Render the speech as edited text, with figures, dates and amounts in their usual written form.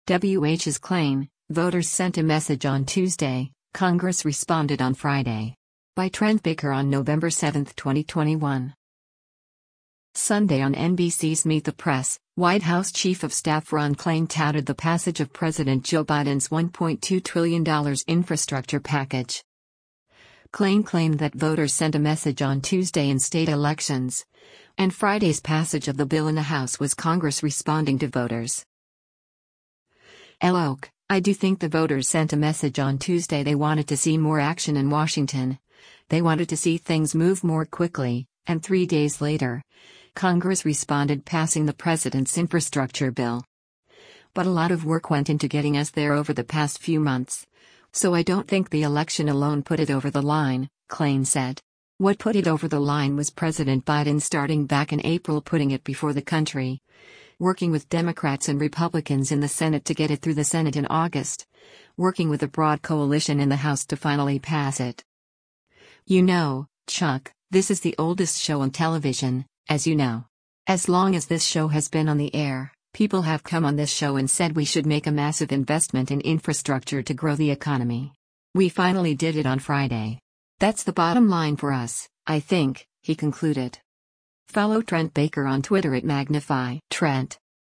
WH's claim, voters sent a message on Tuesday, Congress responded on Friday. By Trent Baker on November 7, 2021. Sunday on NBC's Meet the Press, White House Chief of Staff Ron Klain touted the passage of President Joe Biden's $1.2 trillion infrastructure package. Klain claimed that voters sent a message on Tuesday in state elections, and Friday's passage of the bill in the House was Congress responding to voters. Look, I do think the voters sent a message on Tuesday. They wanted to see more action in Washington. They wanted to see things move more quickly, and 3 days later, Congress responded, passing the president's infrastructure bill. But a lot of work went into getting us there over the past few months. So I don't think the election alone put it over the line, Klain said. What put it over the line was President Biden starting back in April, putting it before the country, working with Democrats and Republicans in the Senate to get it through the Senate in August, working with a broad coalition in the House to finally pass it. You know, Chuck, this is the oldest show on television, as you know. As long as this show has been on the air, people have come on this show and said we should make a massive investment in infrastructure to grow the economy. We finally did it on Friday. That's the bottom line for us, I think, he concluded. Follow Trent Baker on Twitter at Magnify Trent.